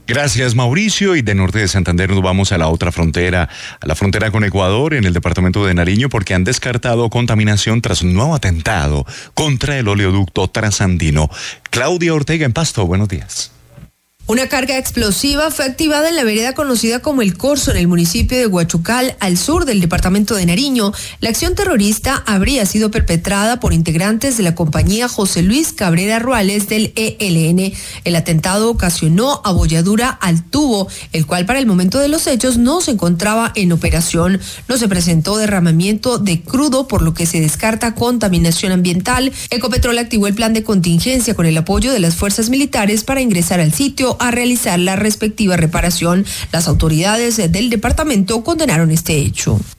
Gracias, Mauricio. Y de norte de Santander nos vamos a la otra frontera, a la frontera con Ecuador, en el departamento de Nariño, porque han descartado contaminación tras un nuevo atentado contra el oleoducto trasandino. Claudia Ortega en Pasto, buenos días. Una carga explosiva fue activada en la vereda conocida como El Corzo, en el municipio de Huachucal, al sur del departamento de Nariño. La acción terrorista habría sido perpetrada por integrantes de la compañía José Luis Cabrera Ruales del ELN. El atentado ocasionó abolladura al tubo, el cual para el momento de los hechos no se encontraba en operación. No se presentó derramamiento de crudo, por lo que se descarta contaminación ambiental. Ecopetrol activó el plan de contingencia con el apoyo de las fuerzas militares para ingresar al sitio a realizar la respectiva reparación. Las autoridades del departamento condenaron este hecho.